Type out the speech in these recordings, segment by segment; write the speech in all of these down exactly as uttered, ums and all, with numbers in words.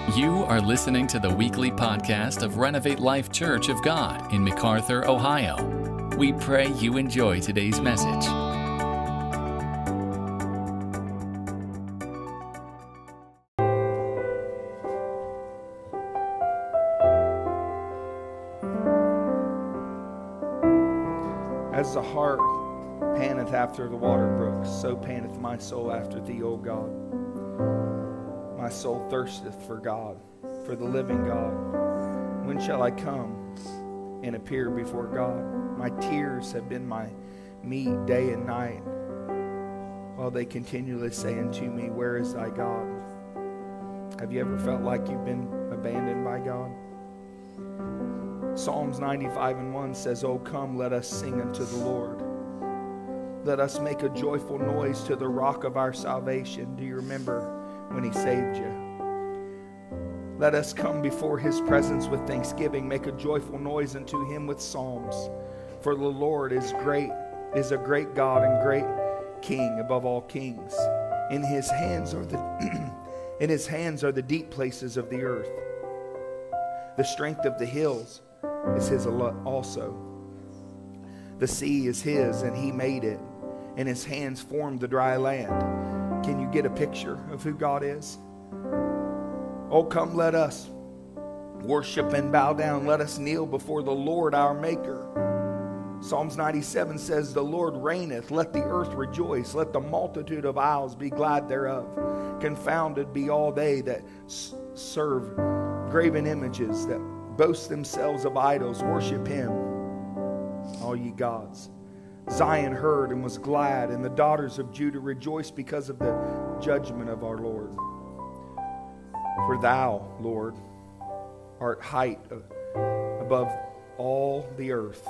You are listening to the weekly podcast of Renovate Life Church of God in MacArthur, Ohio. We pray you enjoy today's message. As the hart panteth after the water brooks, so panteth my soul after thee, O God. My soul thirsteth for God, for the living God. When shall I come and appear before God? My tears have been my meat day and night, while they continually say unto me, where is thy God? Have you ever felt like you've been abandoned by God? Psalms ninety-five and one says, O come, let us sing unto the Lord. Let us make a joyful noise to the rock of our salvation. Do you remember when he saved you? Let us come before his presence with thanksgiving, make a joyful noise unto him with psalms. For the Lord is great, is a great God and great King above all kings. In his hands are the in his hands are the deep places of the earth. The strength of the hills is his also. The sea is his, and he made it, and his hands formed the dry land. Can you get a picture of who God is? Oh, come, let us worship and bow down. Let us kneel before the Lord our Maker. Psalms ninety-seven says, the Lord reigneth. Let the earth rejoice. Let the multitude of isles be glad thereof. Confounded be all they that s- serve graven images, that boast themselves of idols. Worship him, all ye gods. Zion heard and was glad, and the daughters of Judah rejoiced because of the judgment of our Lord. For thou, Lord, art height above all the earth.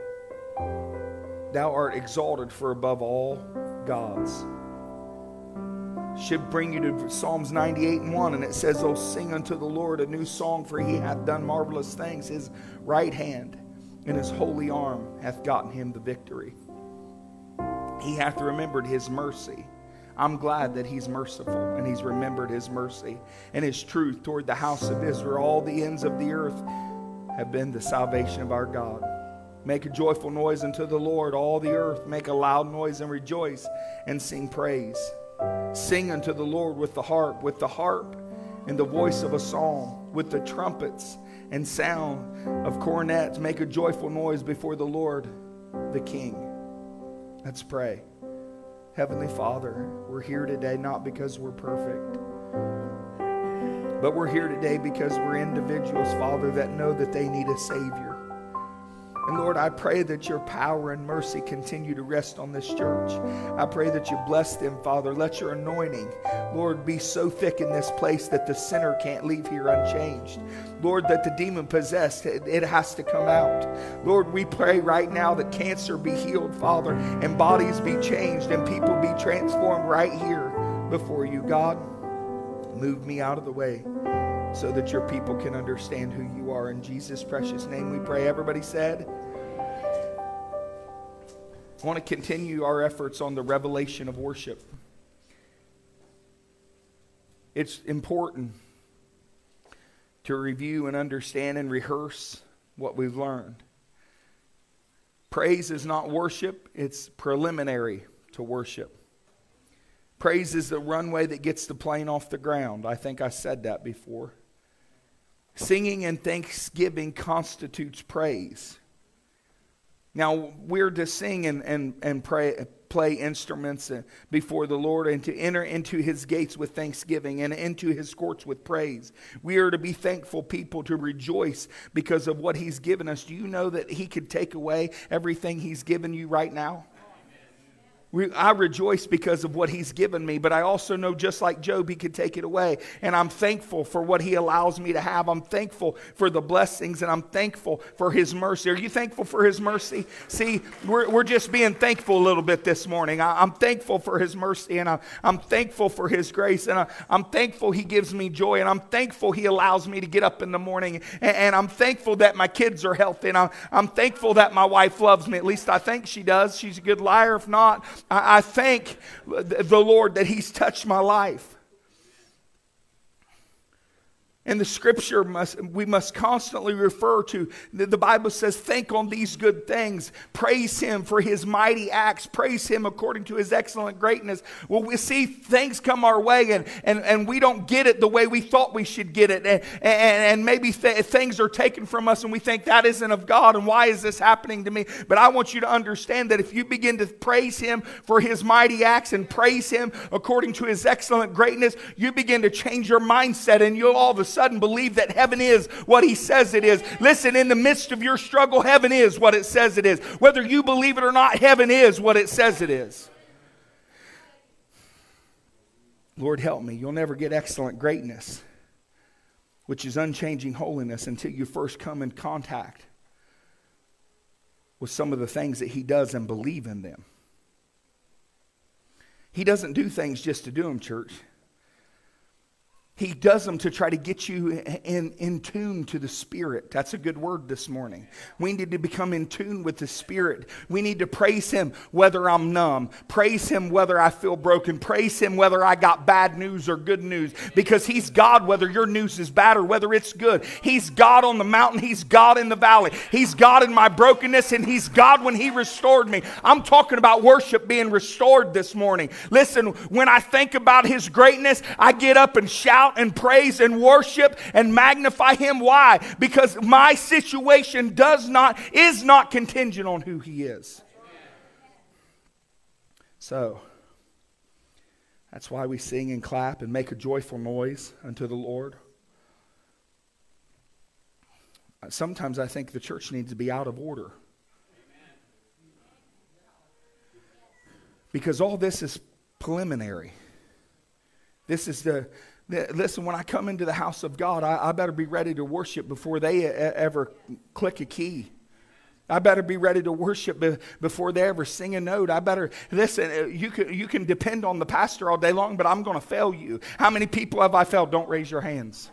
Thou art exalted for above all gods. Should bring you to Psalms ninety-eight and one, and it says, O sing unto the Lord a new song, for he hath done marvelous things. His right hand and his holy arm hath gotten him the victory. He hath remembered his mercy. I'm glad that he's merciful and he's remembered his mercy and his truth toward the house of Israel. All the ends of the earth have been the salvation of our God. Make a joyful noise unto the Lord, all the earth. Make a loud noise and rejoice and sing praise. Sing unto the Lord with the harp, with the harp and the voice of a psalm, with the trumpets and sound of cornets. Make a joyful noise before the Lord, the King. Let's pray. Heavenly Father, we're here today not because we're perfect, but we're here today because we're individuals, Father, that know that they need a Savior. And Lord, I pray that your power and mercy continue to rest on this church. I pray that you bless them, Father. Let your anointing, Lord, be so thick in this place that the sinner can't leave here unchanged. Lord, that the demon possessed, it, it has to come out. Lord, we pray right now that cancer be healed, Father, and bodies be changed and people be transformed right here before you. God, move me out of the way so that your people can understand who you are. In Jesus' precious name we pray. Everybody said, I want to continue our efforts on the revelation of worship. It's important to review and understand and rehearse what we've learned. Praise is not worship, it's preliminary to worship. Praise is the runway that gets the plane off the ground. I think I said that before. Singing and thanksgiving constitutes praise. Now, we're to sing and, and, and pray, play instruments before the Lord, and to enter into his gates with thanksgiving and into his courts with praise. We are to be thankful people, to rejoice because of what he's given us. Do you know that he could take away everything he's given you right now? We, I rejoice because of what he's given me, but I also know, just like Job, he could take it away. And I'm thankful for what he allows me to have. I'm thankful for the blessings, and I'm thankful for his mercy. Are you thankful for his mercy? See, we're, we're just being thankful a little bit this morning. I, I'm thankful for his mercy, and I, I'm thankful for his grace, and I, I'm thankful he gives me joy, and I'm thankful he allows me to get up in the morning, and, and I'm thankful that my kids are healthy, and I'm, I'm thankful that my wife loves me. At least I think she does. She's a good liar. If not, I thank the Lord that he's touched my life. And the scripture must, we must constantly refer to, the, the Bible says, think on these good things. Praise him for his mighty acts. Praise him according to his excellent greatness. Well, we see things come our way and, and, and we don't get it the way we thought we should get it. And, and, and maybe th- things are taken from us and we think that isn't of God and why is this happening to me? But I want you to understand that if you begin to praise him for his mighty acts and praise him according to his excellent greatness, you begin to change your mindset and you'll all of a sudden believe that heaven is what he says it is. Listen, in the midst of your struggle, heaven is what it says it is. Whether you believe it or not, heaven is what it says it is. Lord, help me. You'll never get excellent greatness, which is unchanging holiness, until you first come in contact with some of the things that he does and believe in them. He doesn't do things just to do them, church. He does them to try to get you in, in tune to the Spirit. That's a good word this morning. We need to become in tune with the Spirit. We need to praise him whether I'm numb. Praise him whether I feel broken. Praise him whether I got bad news or good news. Because he's God whether your news is bad or whether it's good. He's God on the mountain. He's God in the valley. He's God in my brokenness, and he's God when he restored me. I'm talking about worship being restored this morning. Listen, when I think about his greatness, I get up and shout and praise and worship and magnify him. Why? Because my situation does not, is not contingent on who he is. So, that's why we sing and clap and make a joyful noise unto the Lord. Sometimes I think the church needs to be out of order. Because all this is preliminary. This is the Listen, when I come into the house of God, I, I better be ready to worship before they a, ever click a key. I better be ready to worship be, before they ever sing a note. I better, listen, you can, you can depend on the pastor all day long, but I'm going to fail you. How many people have I failed? Don't raise your hands.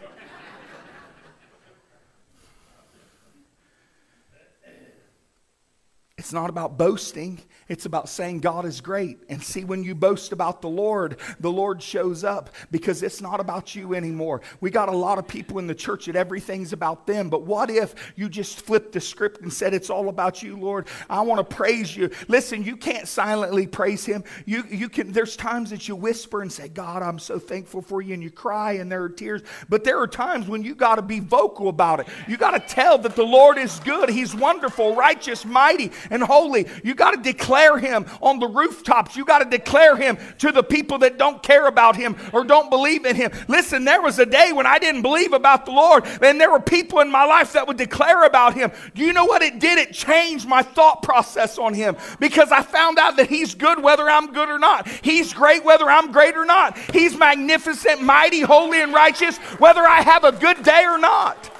It's not about boasting. It's about saying God is great. And see, when you boast about the Lord, the Lord shows up, because it's not about you anymore. We got a lot of people in the church that everything's about them. But what if you just flipped the script and said, it's all about you, Lord? I want to praise you. Listen, you can't silently praise him. You, you can. There's times that you whisper and say, God, I'm so thankful for you. And you cry and there are tears. But there are times when you got to be vocal about it. You got to tell that the Lord is good. He's wonderful, righteous, mighty, and holy. You got to declare him on the rooftops. You got to declare him to the people that don't care about him or don't believe in him. Listen, there was a day when I didn't believe about the Lord, and there were people in my life that would declare about him. Do you know what it did? It changed my thought process on him, because I found out that he's good whether I'm good or not. He's great whether I'm great or not. He's magnificent, mighty, holy, and righteous whether I have a good day or not.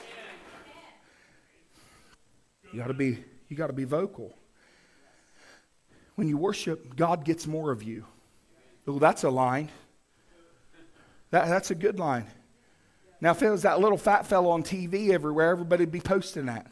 You got to be You got to be vocal. When you worship, God gets more of you. Oh, that's a line. That, that's a good line. Now, if it was that little fat fellow on T V everywhere, everybody would be posting that.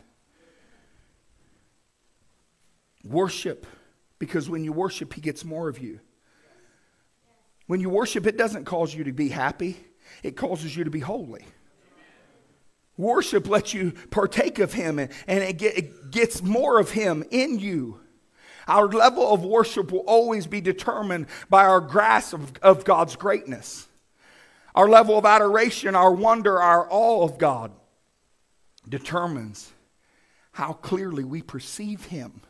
Worship, because when you worship, he gets more of you. When you worship, it doesn't cause you to be happy. It causes you to be holy. Worship lets you partake of him, and, and it, get, it gets more of him in you. Our level of worship will always be determined by our grasp of, of God's greatness. Our level of adoration, our wonder, our awe of God determines how clearly we perceive him.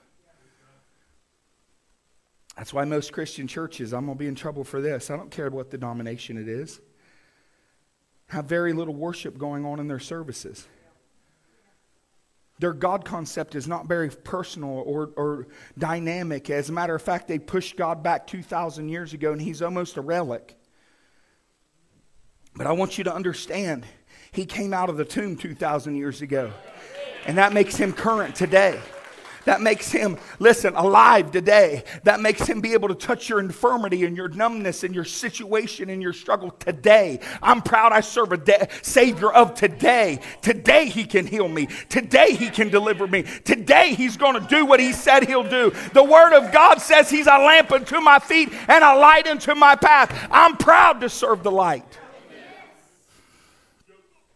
That's why most Christian churches, I'm going to be in trouble for this, I don't care what denomination it is, have very little worship going on in their services. Their God concept is not very personal or, or dynamic. As a matter of fact, they pushed God back two thousand years ago, and he's almost a relic. But I want you to understand, he came out of the tomb two thousand years ago. And that makes him current today. That makes him, listen, alive today. That makes him be able to touch your infirmity and your numbness and your situation and your struggle today. I'm proud I serve a de- Savior of today. Today he can heal me. Today he can deliver me. Today he's going to do what he said he'll do. The Word of God says he's a lamp unto my feet and a light unto my path. I'm proud to serve the light.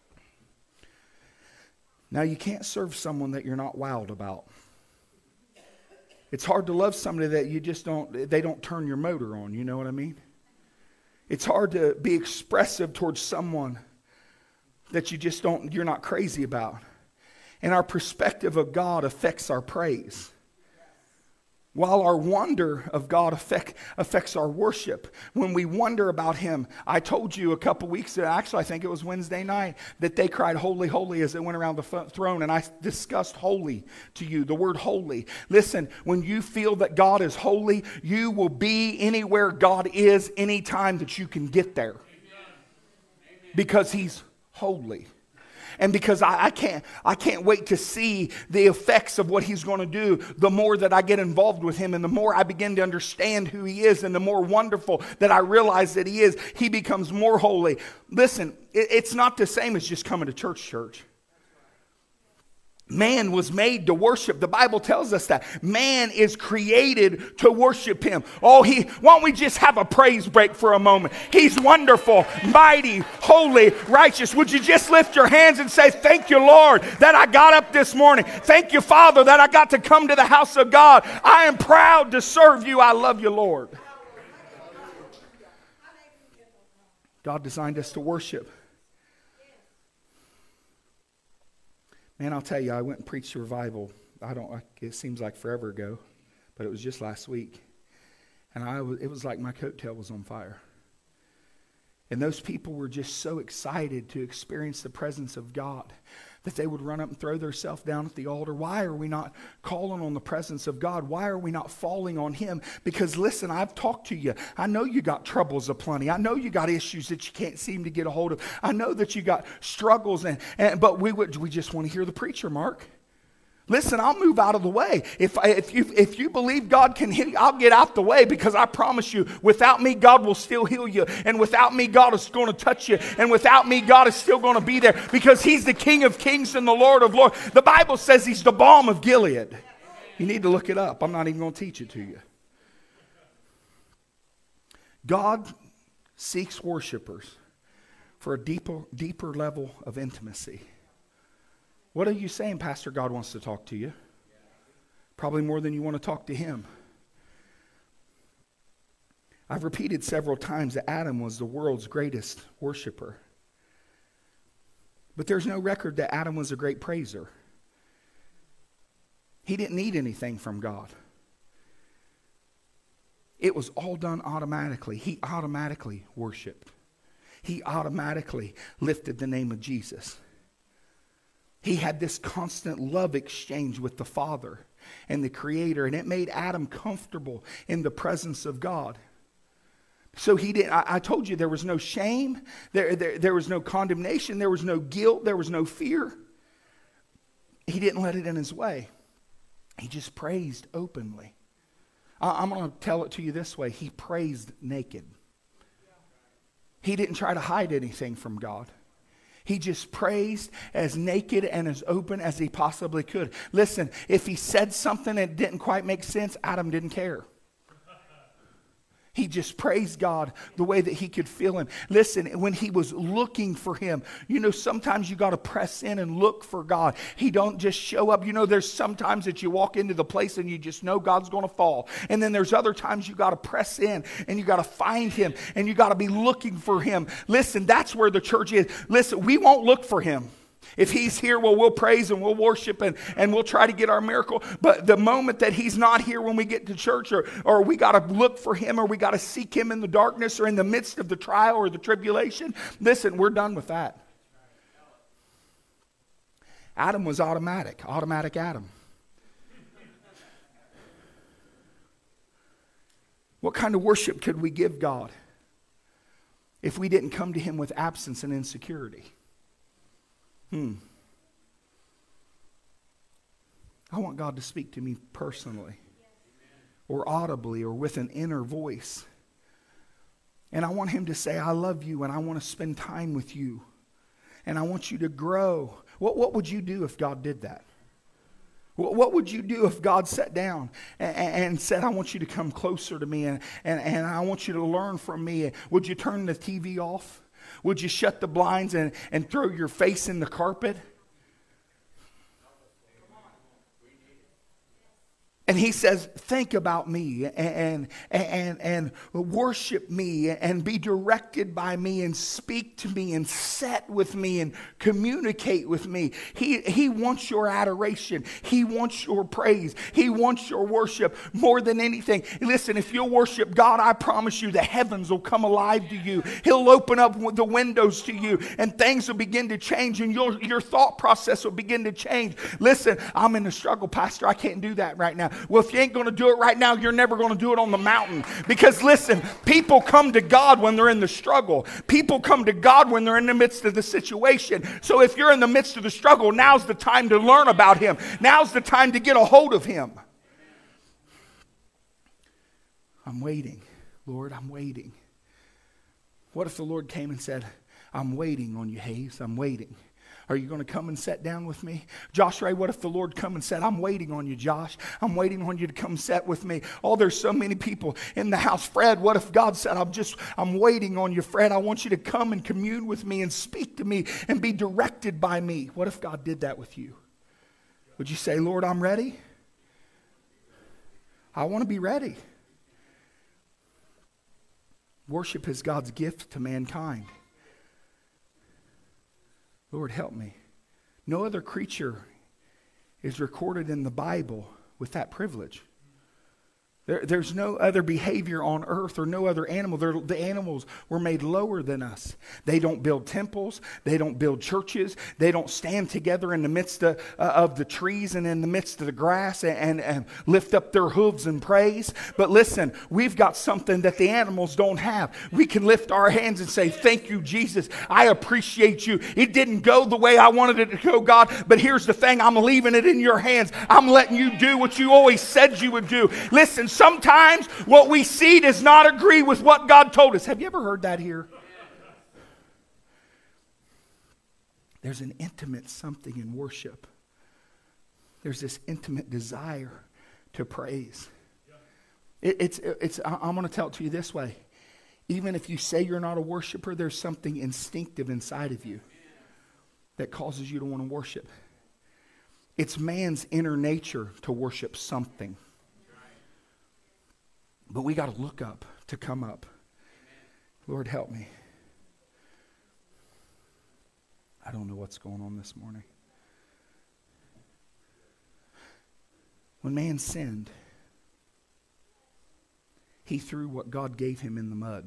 Now, you can't serve someone that you're not wild about. It's hard to love somebody that you just don't, they don't turn your motor on, you know what I mean? It's hard to be expressive towards someone that you just don't, you're not crazy about. And our perspective of God affects our praise. While our wonder of God affect, affects our worship. When we wonder about Him, I told you a couple weeks ago, actually I think it was Wednesday night, that they cried holy, holy as they went around the throne. And I discussed holy to you, the word holy. Listen, when you feel that God is holy, you will be anywhere God is anytime that you can get there. Because He's holy. And because I, I can't I can't wait to see the effects of what He's going to do, the more that I get involved with Him and the more I begin to understand who He is and the more wonderful that I realize that He is, He becomes more holy. Listen, it, it's not the same as just coming to church, church. Man was made to worship. The Bible tells us that. Man is created to worship Him. Oh, he, why don't we just have a praise break for a moment? He's wonderful, mighty, holy, righteous. Would you just lift your hands and say, thank you, Lord, that I got up this morning. Thank you, Father, that I got to come to the house of God. I am proud to serve you. I love you, Lord. God designed us to worship. Man, I'll tell you, I went and preached a revival. I don't. It seems like forever ago, but it was just last week, and I was. It was like my coattail was on fire. And those people were just so excited to experience the presence of God that they would run up and throw themselves down at the altar. Why are we not calling on the presence of God? Why are we not falling on Him? Because listen, I've talked to you. I know you got troubles aplenty. I know you got issues that you can't seem to get a hold of. I know that you got struggles, and, and but we would we just want to hear the preacher, Mark. Listen, I'll move out of the way. If, if, you, if you believe God can heal you, I'll get out the way, because I promise you, without me, God will still heal you. And without me, God is going to touch you. And without me, God is still going to be there, because He's the King of kings and the Lord of lords. The Bible says He's the balm of Gilead. You need to look it up. I'm not even going to teach it to you. God seeks worshipers for a deeper, deeper level of intimacy. What are you saying, Pastor? God wants to talk to you. Probably more than you want to talk to Him. I've repeated several times that Adam was the world's greatest worshiper. But there's no record that Adam was a great praiser. He didn't need anything from God. It was all done automatically. He automatically worshiped. He automatically lifted the name of Jesus. He had this constant love exchange with the Father and the Creator, and it made Adam comfortable in the presence of God. So he didn't. I, I told you there was no shame, there, there, there was no condemnation, there was no guilt, there was no fear. He didn't let it in his way. He just praised openly. I, I'm going to tell it to you this way. He praised naked. He didn't try to hide anything from God. He just praised as naked and as open as he possibly could. Listen, if he said something that didn't quite make sense, Adam didn't care. He just praised God the way that he could feel Him. Listen, when he was looking for Him, you know, sometimes you got to press in and look for God. He don't just show up. You know, there's sometimes that you walk into the place and you just know God's going to fall. And then there's other times you got to press in and you got to find Him and you got to be looking for Him. Listen, that's where the church is. Listen, we won't look for Him. If He's here, well, we'll praise and we'll worship and, and we'll try to get our miracle. But the moment that He's not here when we get to church, or, or we got to look for Him, or we got to seek Him in the darkness or in the midst of the trial or the tribulation, listen, we're done with that. Adam was automatic, automatic Adam. What kind of worship could we give God if we didn't come to Him with absence and insecurity? Hmm. I want God to speak to me personally, or audibly, or with an inner voice. And I want Him to say, I love you and I want to spend time with you. And I want you to grow. What, what would you do if God did that? What, what would you do if God sat down and, and said, I want you to come closer to me and, and, and I want you to learn from me? Would you turn the T V off? Would you shut the blinds and, and throw your face in the carpet? And he says, think about me and, and, and worship me and be directed by me and speak to me and sit with me and communicate with me. He, he wants your adoration. He wants your praise. He wants your worship more than anything. Listen, if you'll worship God, I promise you the heavens will come alive to you. He'll open up the windows to you and things will begin to change and your, your thought process will begin to change. Listen, I'm in a struggle, Pastor. I can't do that right now. Well, if you ain't going to do it right now, you're never going to do it on the mountain. Because listen, people come to God when they're in the struggle. People come to God when they're in the midst of the situation. So if you're in the midst of the struggle, now's the time to learn about Him. Now's the time to get a hold of Him. I'm waiting. Lord, I'm waiting. What if the Lord came and said, I'm waiting on you, Hayes. I'm waiting. Are you going to come and sit down with me? Josh Ray, what if the Lord come and said, I'm waiting on you, Josh. I'm waiting on you to come sit with me. Oh, there's so many people in the house. Fred, what if God said, I'm just, I'm waiting on you, Fred. I want you to come and commune with me and speak to me and be directed by me. What if God did that with you? Would you say, Lord, I'm ready? I want to be ready. Worship is God's gift to mankind. Lord, help me. No other creature is recorded in the Bible with that privilege. There, there's no other behavior on earth or no other animal. They're, the animals were made lower than us. They don't build temples. They don't build churches. They don't stand together in the midst of, uh, of the trees and in the midst of the grass and, and, and lift up their hooves and praise. But listen, we've got something that the animals don't have. We can lift our hands and say, thank you, Jesus. I appreciate you. It didn't go the way I wanted it to go, God. But here's the thing. I'm leaving it in your hands. I'm letting you do what you always said you would do. Listen, sometimes what we see does not agree with what God told us. Have you ever heard that here? There's an intimate something in worship. There's this intimate desire to praise. It, it's, it's, I'm going to tell it to you this way. Even if you say you're not a worshiper, there's something instinctive inside of you that causes you to want to worship. It's man's inner nature to worship something. But we got to look up to come up. Lord, help me. I don't know what's going on this morning. When man sinned, he threw what God gave him in the mud.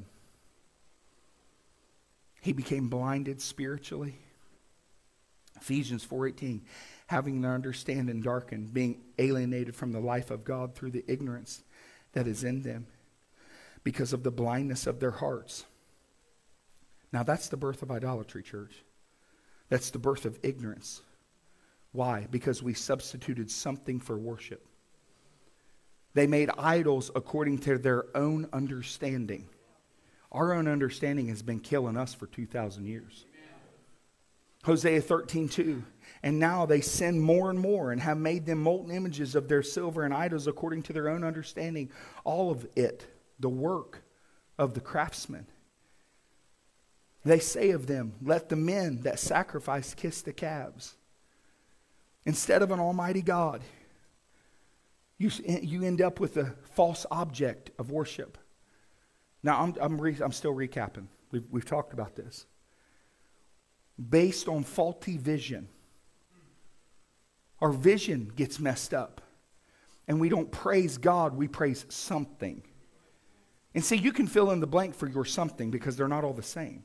He became blinded spiritually. Ephesians four eighteen, having their understanding darkened, being alienated from the life of God through the ignorance that is in them because of the blindness of their hearts. Now that's the birth of idolatry, church. That's the birth of ignorance. Why? Because we substituted something for worship. They made idols according to their own understanding. Our own understanding has been killing us for two thousand years. Hosea thirteen two. And now they sin more and more and have made them molten images of their silver and idols according to their own understanding. All of it, the work of the craftsman. They say of them, let the men that sacrifice kiss the calves. Instead of an almighty God, you, you end up with a false object of worship. Now, I'm, I'm, re, I'm still recapping. We've, we've talked about this. Based on faulty vision. Our vision gets messed up. And we don't praise God, we praise something. And see, you can fill in the blank for your something because they're not all the same.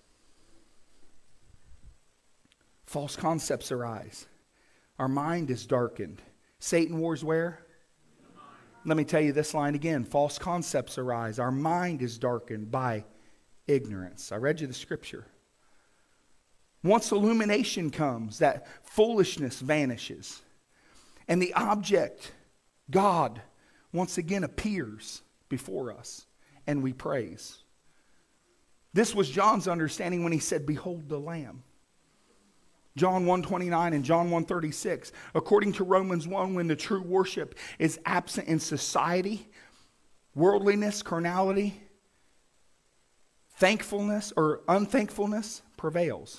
False concepts arise. Our mind is darkened. Satan wars where? Let me tell you this line again. False concepts arise. Our mind is darkened by ignorance. I read you the scripture. Once illumination comes, that foolishness vanishes. And the object, God, once again appears before us. And we praise. This was John's understanding when he said, behold the Lamb. John one twenty-nine and John one thirty-six. According to Romans one, when the true worship is absent in society, worldliness, carnality, thankfulness or unthankfulness prevails.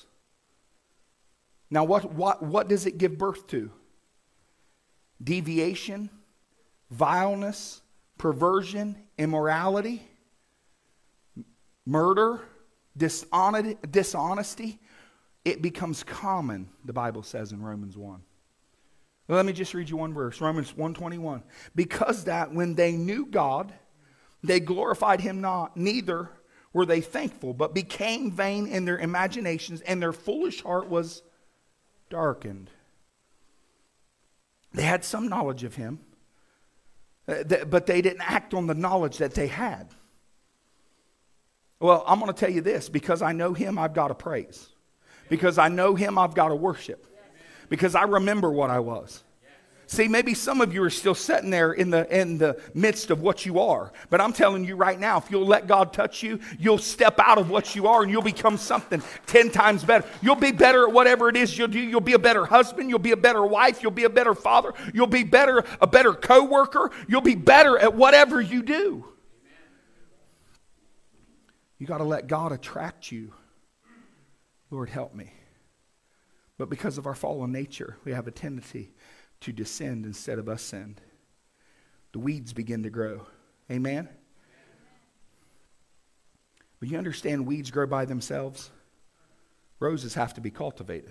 Now what, what, what does it give birth to? Deviation, vileness, perversion, immorality, murder, dishonesty, it becomes common, the Bible says in Romans one. Well, let me just read you one verse, Romans one twenty-one. Because that when they knew God, they glorified him not, neither were they thankful, but became vain in their imaginations, and their foolish heart was darkened. They had some knowledge of him, but they didn't act on the knowledge that they had. Well, I'm going to tell you this. Because I know him, I've got to praise. Because I know him, I've got to worship. Because I remember what I was. See, maybe some of you are still sitting there in the in the midst of what you are. But I'm telling you right now, if you'll let God touch you, you'll step out of what you are and you'll become something ten times better. You'll be better at whatever it is you'll do. You'll be a better husband. You'll be a better wife. You'll be a better father. You'll be better, a better co-worker. You'll be better at whatever you do. You got to let God attract you. Lord, help me. But because of our fallen nature, we have a tendency to descend instead of ascend. The weeds begin to grow. Amen? But you understand weeds grow by themselves? Roses have to be cultivated.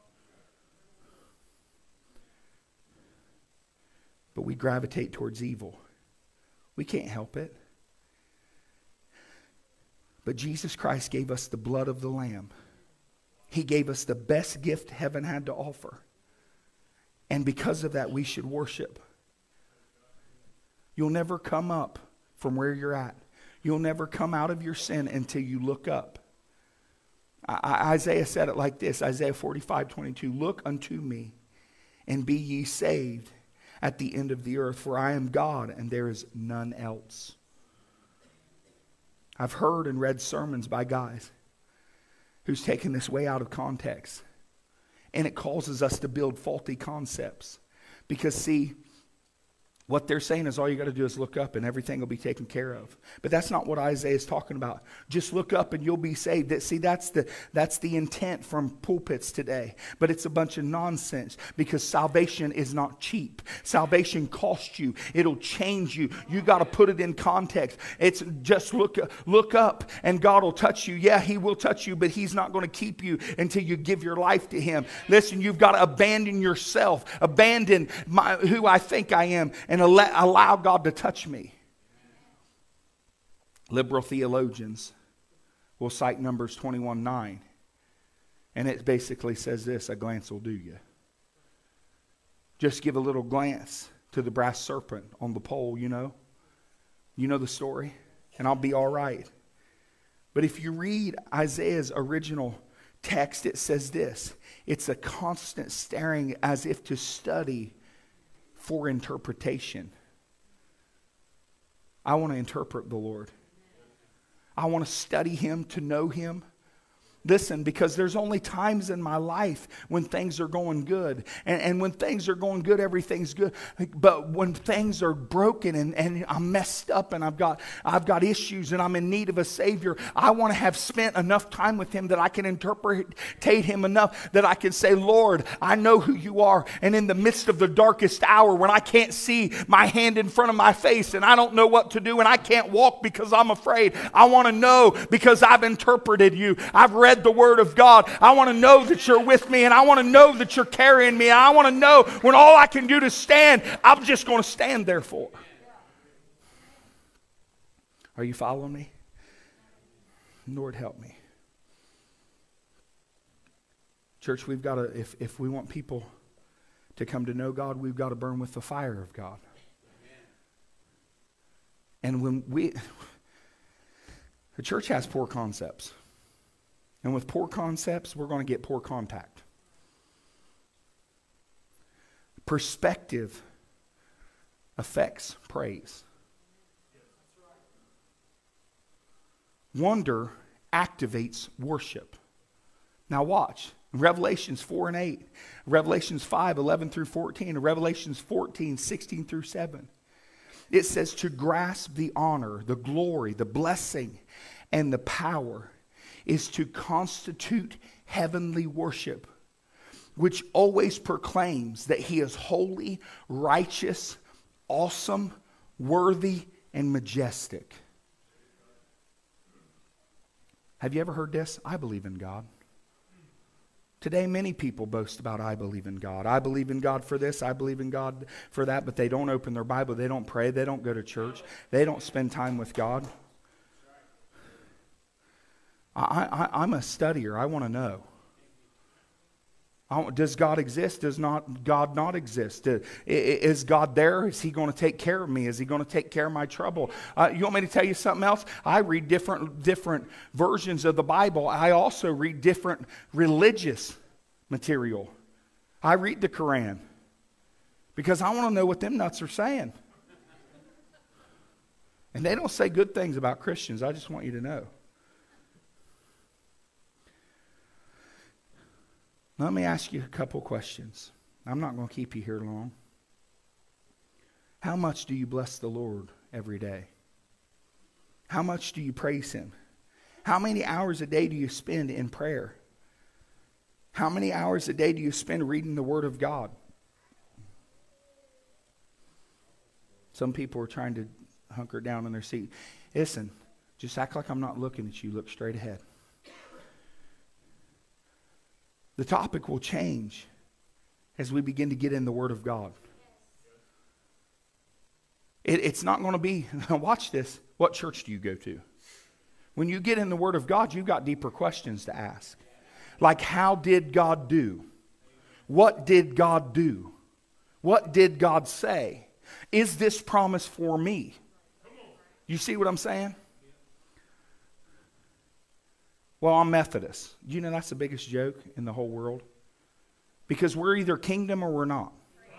But we gravitate towards evil. We can't help it. But Jesus Christ gave us the blood of the Lamb. He gave us the best gift heaven had to offer. And because of that, we should worship. You'll never come up from where you're at. You'll never come out of your sin until you look up. I, Isaiah said it like this, Isaiah forty-five twenty-two. Look unto me and be ye saved at the end of the earth, for I am God and there is none else. I've heard and read sermons by guys who's taken this way out of context. And it causes us to build faulty concepts. Because see, what they're saying is all you got to do is look up and everything will be taken care of. But that's not what Isaiah is talking about. Just look up and you'll be saved. That, see, that's the, that's the intent from pulpits today. But it's a bunch of nonsense because salvation is not cheap. Salvation costs you. It'll change you. You got to put it in context. It's just look, look up and God will touch you. Yeah, he will touch you, but he's not going to keep you until you give your life to him. Listen, you've got to abandon yourself. Abandon my, who I think I am. And allow God to touch me. Liberal theologians will cite Numbers twenty-one nine. And it basically says this, a glance will do you. Just give a little glance to the brass serpent on the pole, you know. You know the story. And I'll be all right. But if you read Isaiah's original text, it says this. It's a constant staring as if to study for interpretation. I want to interpret the Lord. I want to study him, to know him. Listen, because there's only times in my life when things are going good. And, and when things are going good, everything's good. But when things are broken and, and I'm messed up and I've got, I've got issues and I'm in need of a Savior, I want to have spent enough time with him that I can interpret him enough that I can say, Lord, I know who you are. And in the midst of the darkest hour when I can't see my hand in front of my face and I don't know what to do and I can't walk because I'm afraid, I want to know because I've interpreted you. I've read the Word of God. I want to know that you're with me and I want to know that you're carrying me. I want to know when all I can do to stand, I'm just going to stand there for. Are you following me? Lord, help me. Church, we've got to, if, if we want people to come to know God, we've got to burn with the fire of God. And when we, the church has poor concepts. And with poor concepts, we're going to get poor contact. Perspective affects praise. Wonder activates worship. Now watch. Revelations four and eight. Revelations five, eleven through fourteen. And Revelations fourteen, sixteen through seven. It says to grasp the honor, the glory, the blessing, and the power is to constitute heavenly worship, which always proclaims that he is holy, righteous, awesome, worthy, and majestic. Have you ever heard this? I believe in God. Today, many people boast about, I believe in God. I believe in God for this. I believe in God for that. But they don't open their Bible. They don't pray. They don't go to church. They don't spend time with God. I, I, I'm a studier. I want to know. I, does God exist? Does not God not exist? Is God there? Is He going to take care of me? Is He going to take care of my trouble? Uh, you want me to tell you something else? I read different different versions of the Bible. I also read different religious material. I read the Quran because I want to know what them nuts are saying. And they don't say good things about Christians. I just want you to know. Let me ask you a couple questions. I'm not going to keep you here long. How much do you bless the Lord every day? How much do you praise Him? How many hours a day do you spend in prayer? How many hours a day do you spend reading the Word of God? Some people are trying to hunker down in their seat. Listen, just act like I'm not looking at you. Look straight ahead. The topic will change as we begin to get in the Word of God. It, it's not going to be, watch this, what church do you go to? When you get in the Word of God, you've got deeper questions to ask. Like, how did God do? What did God do? What did God say? Is this promise for me? You see what I'm saying? Well, I'm Methodist. You know that's the biggest joke in the whole world? Because we're either kingdom or we're not.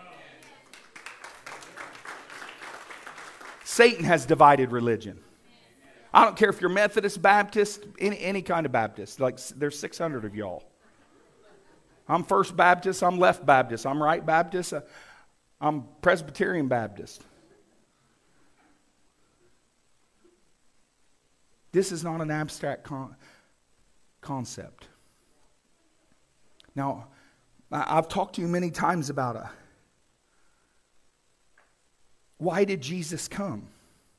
Satan has divided religion. I don't care if you're Methodist, Baptist, any, any kind of Baptist. Like, there's six hundred of y'all. I'm First Baptist. I'm Left Baptist. I'm Right Baptist. I'm Presbyterian Baptist. This is not an abstract con- concept. Now, I've talked to you many times about it. Why did Jesus come?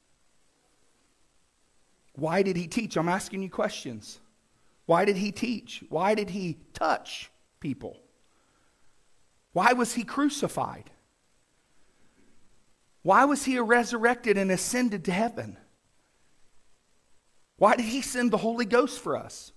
Why did He teach? I'm asking you questions. Why did He teach? Why did He touch people? Why was He crucified? Why was He resurrected and ascended to heaven? Why did He send the Holy Ghost for us?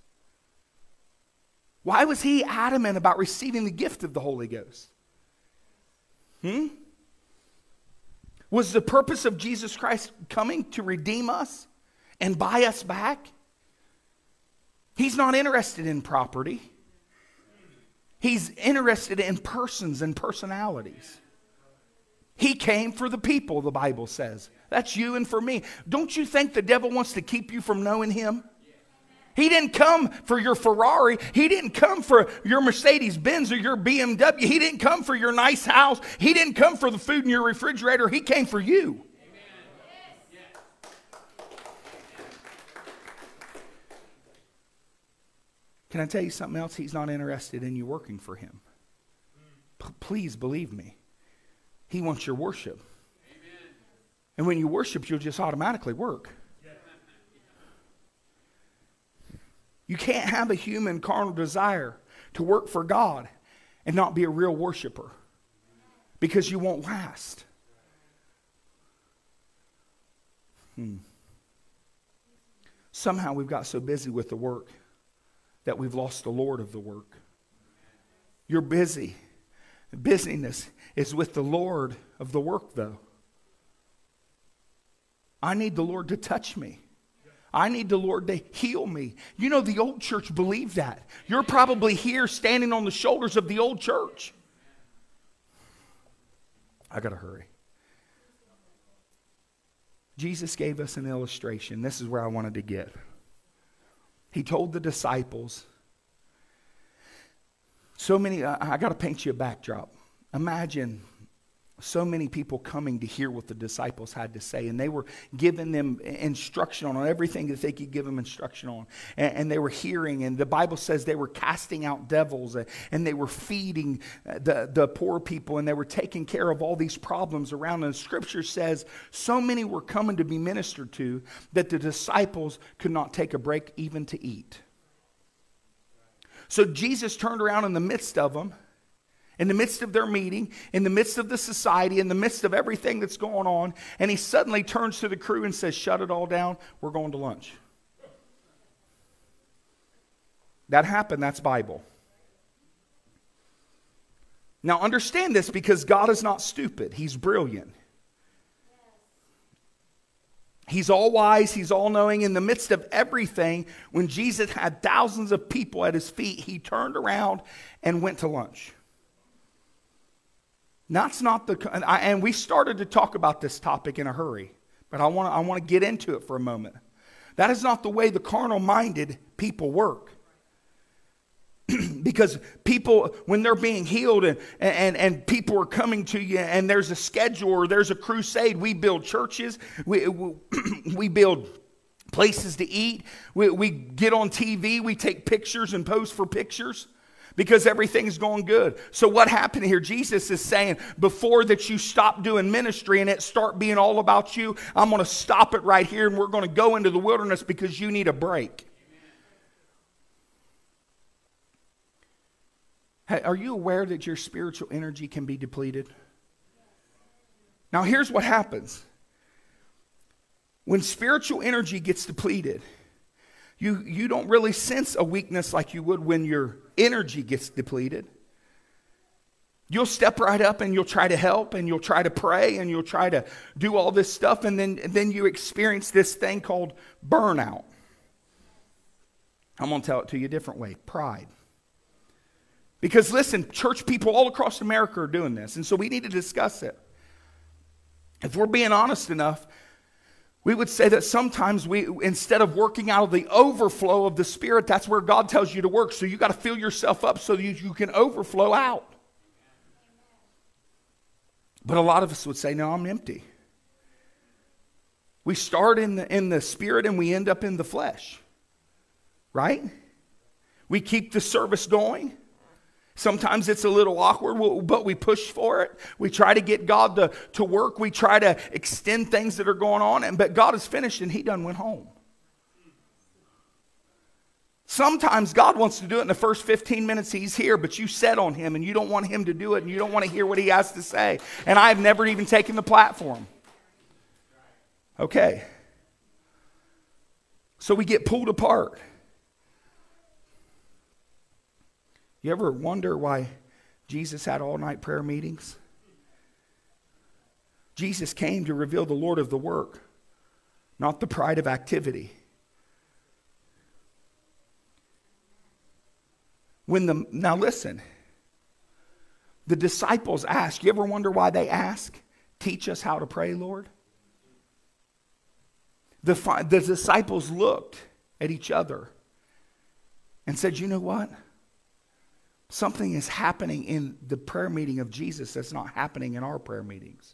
Why was He adamant about receiving the gift of the Holy Ghost? Hmm? Was the purpose of Jesus Christ coming to redeem us and buy us back? He's not interested in property. He's interested in persons and personalities. He came for the people, the Bible says. That's you and for me. Don't you think the devil wants to keep you from knowing Him? He didn't come for your Ferrari. He didn't come for your Mercedes-Benz or your B M W. He didn't come for your nice house. He didn't come for the food in your refrigerator. He came for you. Can I tell you something else? He's not interested in you working for Him. P- please believe me. He wants your worship. Amen. And when you worship, you'll just automatically work. Yeah. You can't have a human carnal desire to work for God and not be a real worshiper, because you won't last. Hmm. Somehow we've got so busy with the work that we've lost the Lord of the work. You're busy. Busyness is with the Lord of the work, though. I need the Lord to touch me. I need the Lord to heal me. You know, the old church believed that. You're probably here standing on the shoulders of the old church. I got to hurry. Jesus gave us an illustration. This is where I wanted to get. He told the disciples, so many, I, I got to paint you a backdrop. Imagine so many people coming to hear what the disciples had to say, and they were giving them instruction on everything that they could give them instruction on, and, and they were hearing, and the Bible says they were casting out devils, and, and they were feeding the, the poor people, and they were taking care of all these problems around them. Scripture says so many were coming to be ministered to that the disciples could not take a break even to eat. So Jesus turned around in the midst of them, in the midst of their meeting, in the midst of the society, in the midst of everything that's going on, and he suddenly turns to the crew and says, shut it all down, we're going to lunch. That happened, that's Bible. Now understand this, because God is not stupid, he's brilliant. He's all wise, he's all knowing. In the midst of everything, when Jesus had thousands of people at his feet, he turned around and went to lunch. That's not the, and, I, and we started to talk about this topic in a hurry, but I want to I want to get into it for a moment. That is not the way the carnal-minded people work. Because people, when they're being healed and, and, and people are coming to you and there's a schedule or there's a crusade, we build churches, we, we, we build places to eat, we, we get on T V, we take pictures and pose for pictures. Because everything's going good. So what happened here? Jesus is saying, before that you stop doing ministry and it start being all about you, I'm going to stop it right here and we're going to go into the wilderness because you need a break. Hey, are you aware that your spiritual energy can be depleted? Now here's what happens. When spiritual energy gets depleted, You, you don't really sense a weakness like you would when your energy gets depleted. You'll step right up and you'll try to help and you'll try to pray and you'll try to do all this stuff, and then, and then you experience this thing called burnout. I'm going to tell it to you a different way. Pride. Because listen, church people all across America are doing this, and so we need to discuss it. If we're being honest enough, we would say that sometimes we, instead of working out of the overflow of the Spirit, that's where God tells you to work. So you got to fill yourself up so you, you can overflow out. But a lot of us would say, no, I'm empty. We start in the, in the Spirit and we end up in the flesh. Right? We keep the service going. Sometimes it's a little awkward, but we push for it. We try to get God to, to work. We try to extend things that are going on. And, but God is finished and he done went home. Sometimes God wants to do it in the first fifteen minutes he's here, but you set on him and you don't want him to do it and you don't want to hear what he has to say. And I've never even taken the platform. Okay. So we get pulled apart. You ever wonder why Jesus had all-night prayer meetings? Jesus came to reveal the Lord of the work, not the pride of activity. When the now listen, the disciples ask, you ever wonder why they ask? Teach us how to pray, Lord. The, the disciples looked at each other and said, you know what? Something is happening in the prayer meeting of Jesus that's not happening in our prayer meetings.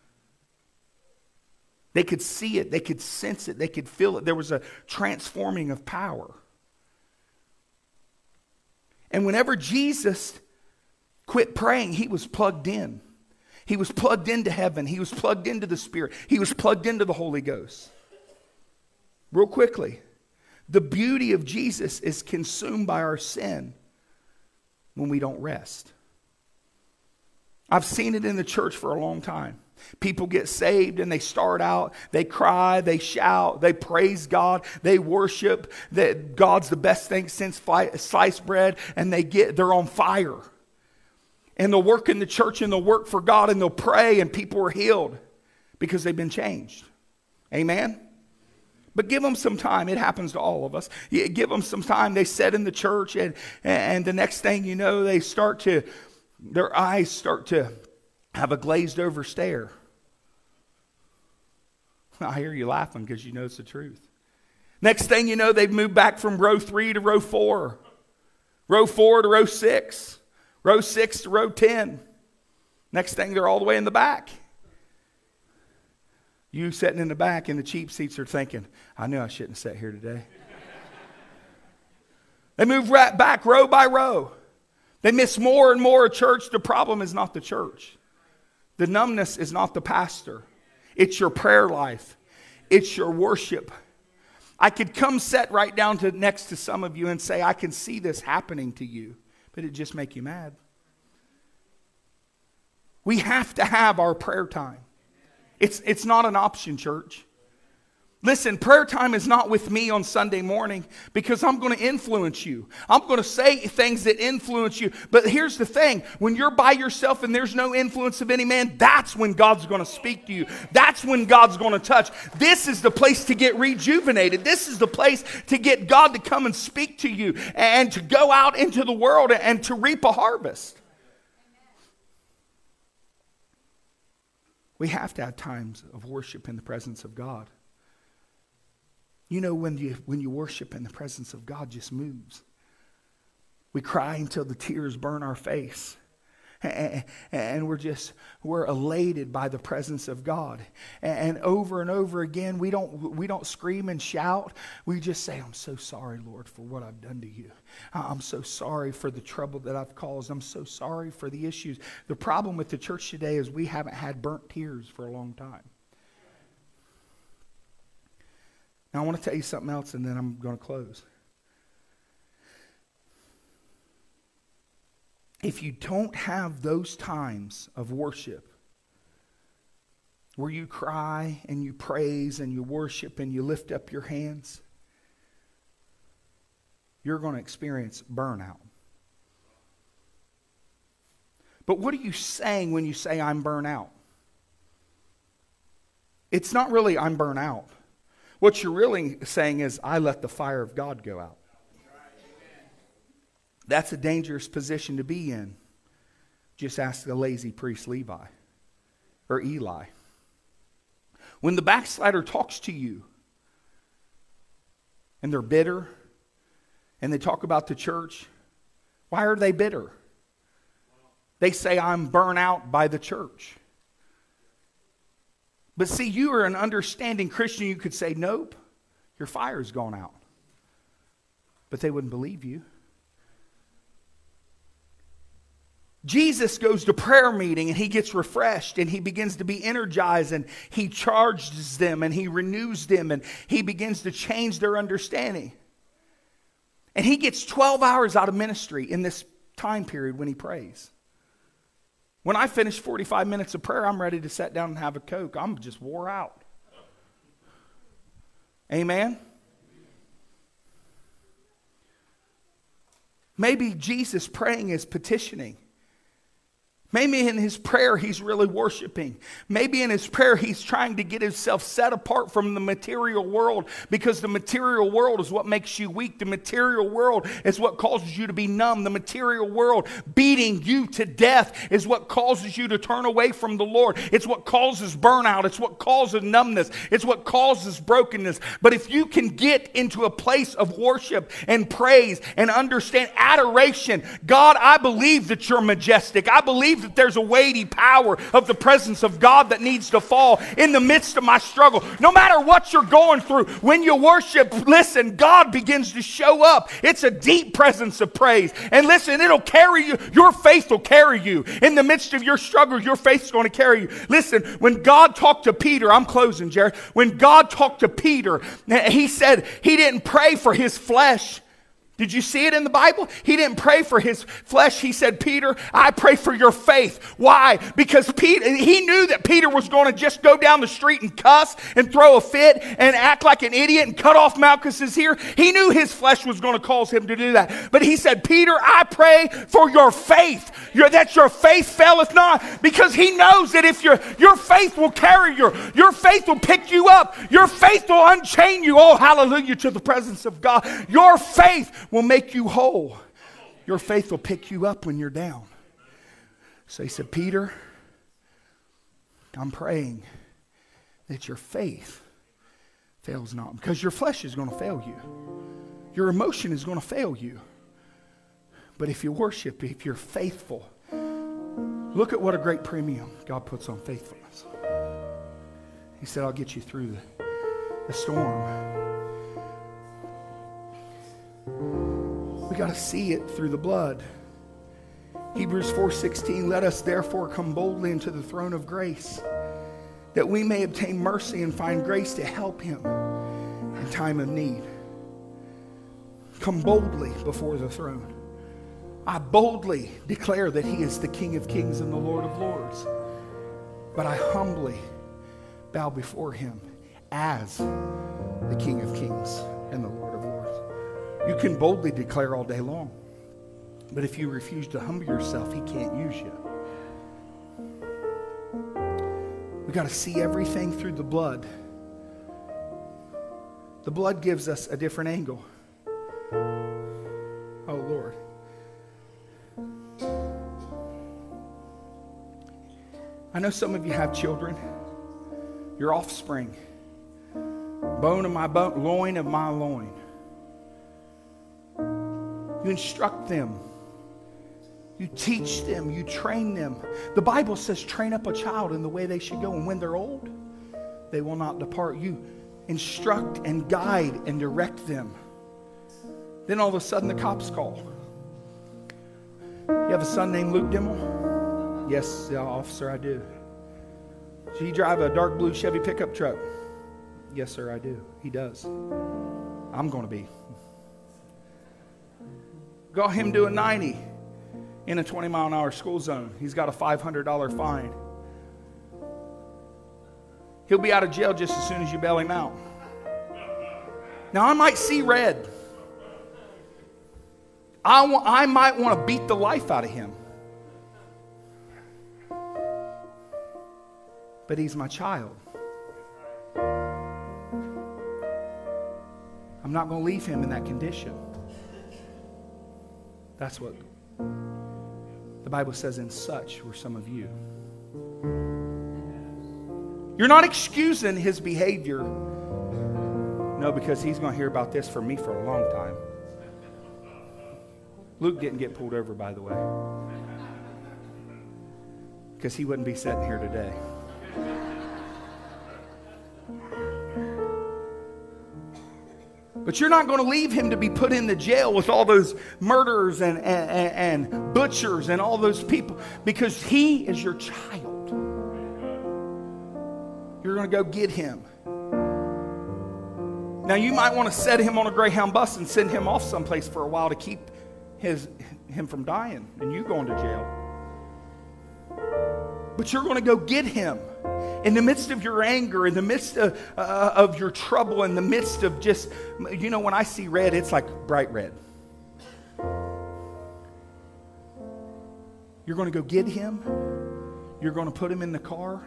They could see it. They could sense it. They could feel it. There was a transforming of power. And whenever Jesus quit praying, he was plugged in. He was plugged into heaven. He was plugged into the Spirit. He was plugged into the Holy Ghost. Real quickly, the beauty of Jesus is consumed by our sin when we don't rest. I've seen it in the church for a long time. People get saved and they start out, they cry, they shout, they praise God, they worship that God's the best thing since sliced bread, and they get they're on fire. And they'll work in the church and they'll work for God and they'll pray and people are healed because they've been changed. Amen? But give them some time. It happens to all of us. You give them some time. They sit in the church and, and the next thing you know, they start to, their eyes start to have a glazed over stare. I hear you laughing because you know it's the truth. Next thing you know, they've moved back from row three to row four. Row four to row six. Row six to row ten. Next thing, they're all the way in the back. You sitting in the back in the cheap seats are thinking, I knew I shouldn't have sat here today. They move right back row by row. They miss more and more of church. The problem is not the church. The numbness is not the pastor. It's your prayer life. It's your worship. I could come sit right down to next to some of you and say, I can see this happening to you, but it'd just make you mad. We have to have our prayer time. It's, it's not an option, church. Listen, prayer time is not with me on Sunday morning because I'm going to influence you. I'm going to say things that influence you. But here's the thing. When you're by yourself and there's no influence of any man, that's when God's going to speak to you. That's when God's going to touch. This is the place to get rejuvenated. This is the place to get God to come and speak to you and to go out into the world and to reap a harvest. We have to have times of worship in the presence of God. You know, when you when you worship in the presence of God, just moves. We cry until the tears burn our face. And, and we're just, we're elated by the presence of God. And over and over again, we don't we don't scream and shout. We just say, I'm so sorry, Lord, for what I've done to you. I'm so sorry for the trouble that I've caused. I'm so sorry for the issues. The problem with the church today is we haven't had burnt tears for a long time. Now, I want to tell you something else, and then I'm going to close. If you don't have those times of worship where you cry and you praise and you worship and you lift up your hands, you're going to experience burnout. But what are you saying when you say, I'm burnt out? It's not really, I'm burnt out. What you're really saying is, I let the fire of God go out. That's a dangerous position to be in. Just ask the lazy priest Levi or Eli. When the backslider talks to you and they're bitter and they talk about the church, why are they bitter? They say, I'm burnt out by the church. But see, you are an understanding Christian. You could say, nope, your fire's gone out. But they wouldn't believe you. Jesus goes to prayer meeting and he gets refreshed and he begins to be energized and he charges them and he renews them and he begins to change their understanding. And he gets twelve hours out of ministry in this time period when he prays. When I finish forty-five minutes of prayer, I'm ready to sit down and have a Coke. I'm just wore out. Amen? Maybe Jesus praying is petitioning. Maybe in his prayer he's really worshiping. Maybe in his prayer he's trying to get himself set apart from the material world, because the material world is what makes you weak. The material world is what causes you to be numb. The material world beating you to death is what causes you to turn away from the Lord. It's what causes burnout. It's what causes numbness. It's what causes brokenness. But if you can get into a place of worship and praise and understand adoration, God, I believe that you're majestic. I believe that there's a weighty power of the presence of God that needs to fall in the midst of my struggle. No matter what you're going through, when you worship, listen, God begins to show up. It's a deep presence of praise. And listen, it'll carry you. Your faith will carry you. In the midst of your struggle, your faith's going to carry you. Listen, when God talked to Peter, I'm closing, Jared. When God talked to Peter, he said he didn't pray for his flesh. Did you see it in the Bible? He didn't pray for his flesh. He said, Peter, I pray for your faith. Why? Because Peter, he knew that Peter was going to just go down the street and cuss and throw a fit and act like an idiot and cut off Malchus's ear. He knew his flesh was going to cause him to do that. But he said, Peter, I pray for your faith. Your, that your faith faileth not. Because he knows that if your, your faith will carry you, your faith will pick you up. Your faith will unchain you. Oh, hallelujah to the presence of God. Your faith will make you whole. Your faith will pick you up when you're down. So he said, Peter, I'm praying that your faith fails not. Because your flesh is going to fail you. Your emotion is going to fail you. But if you worship, if you're faithful, Look at what a great premium God puts on faithfulness. He said, I'll get you through the, the storm. We got to see it through the blood. Hebrews four sixteen, let us therefore come boldly into the throne of grace, that we may obtain mercy and find grace to help him in time of need. Come boldly before the throne. I boldly declare that he is the King of kings and the Lord of lords. But I humbly bow before him as the King of kings and the Lord of lords. You can boldly declare all day long. But if you refuse to humble yourself, he can't use you. We got to see everything through the blood. The blood gives us a different angle. Oh, Lord. I know some of you have children. Your offspring. Bone of my bone, loin of my loin. You instruct them. You teach them. You train them. The Bible says, train up a child in the way they should go. And when they're old, they will not depart. You instruct and guide and direct them. Then all of a sudden the cops call. You have a son named Luke Dimmel? Yes, uh, officer, I do. Does he drive a dark blue Chevy pickup truck? Yes, sir, I do. He does. I'm going to be. Got him doing ninety in a twenty mile an hour school zone. He's got a five hundred dollars fine. He'll be out of jail just as soon as you bail him out. Now, I might see red. I, want, I might want to beat the life out of him. But he's my child. I'm not going to leave him in that condition. That's what the Bible says, in such were some of you. You're not excusing his behavior. No, because he's going to hear about this from me for a long time. Luke didn't get pulled over, by the way, because he wouldn't be sitting here today. But you're not going to leave him to be put in the jail with all those murderers and, and, and butchers and all those people, because he is your child. You're going to go get him. Now, you might want to set him on a Greyhound bus and send him off someplace for a while to keep his him from dying and you going to jail. But you're going to go get him. In the midst of your anger, in the midst of, uh, of your trouble, in the midst of just, you know, when I see red, it's like bright red. You're going to go get him. You're going to put him in the car.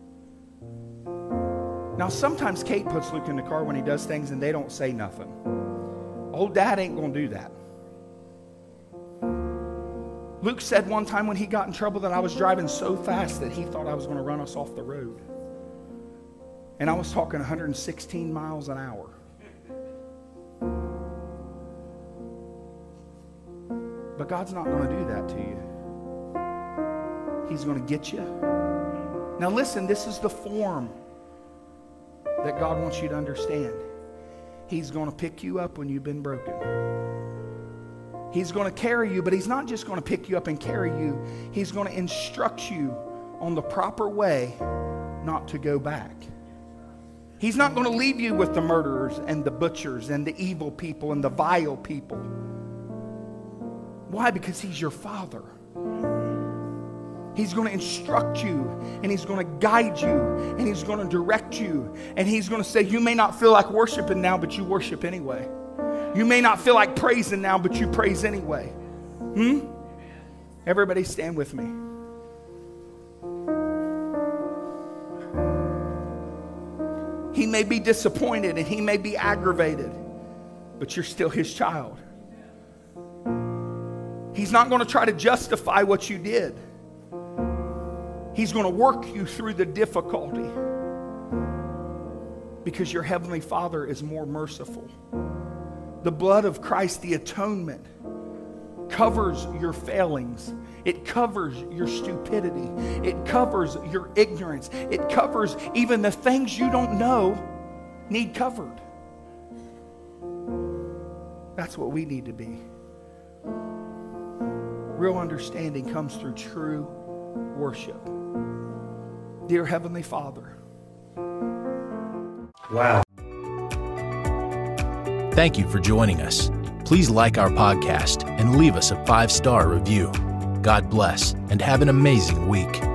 Now, sometimes Kate puts Luke in the car when he does things and they don't say nothing. Old dad ain't going to do that. Luke said one time when he got in trouble that I was driving so fast that he thought I was going to run us off the road. And I was talking one hundred sixteen miles an hour. But God's not going to do that to you. He's going to get you. Now listen, this is the form that God wants you to understand. He's going to pick you up when you've been broken. He's going to carry you, but he's not just going to pick you up and carry you. He's going to instruct you on the proper way not to go back. He's not going to leave you with the murderers and the butchers and the evil people and the vile people. Why? Because he's your father. He's going to instruct you, and he's going to guide you, and he's going to direct you, and he's going to say, you may not feel like worshiping now, but you worship anyway. You may not feel like praising now, but you praise anyway. Hmm? Everybody stand with me. He may be disappointed and he may be aggravated, but you're still his child. He's not going to try to justify what you did. He's going to work you through the difficulty because your heavenly Father is more merciful. The blood of Christ, the atonement, covers your failings. It covers your stupidity. It covers your ignorance. It covers even the things you don't know need covered. That's what we need to be. Real understanding comes through true worship. Dear Heavenly Father. Wow. Thank you for joining us. Please like our podcast and leave us a five-star review. God bless and have an amazing week.